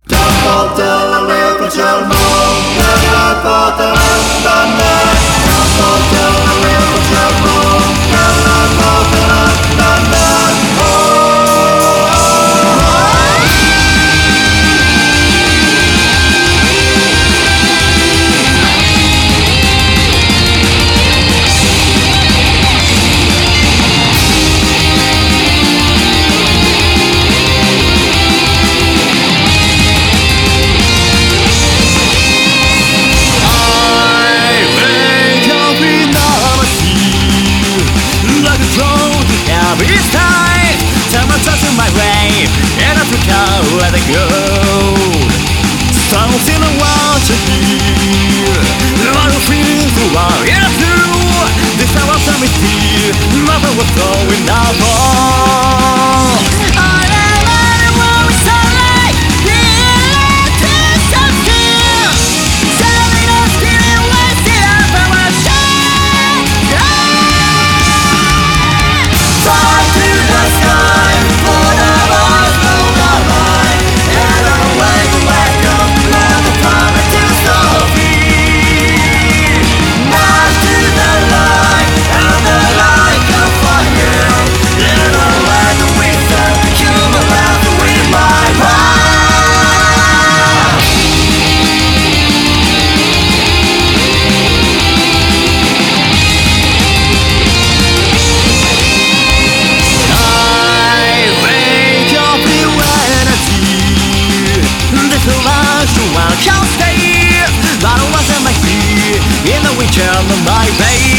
It's time, time to turn my way, and I forgot where to go. Something I want to hear, I don't feel the world is through. This hour of mystery, nothing was going out. I can't stay, I don't want to make me in the weekend of my baby.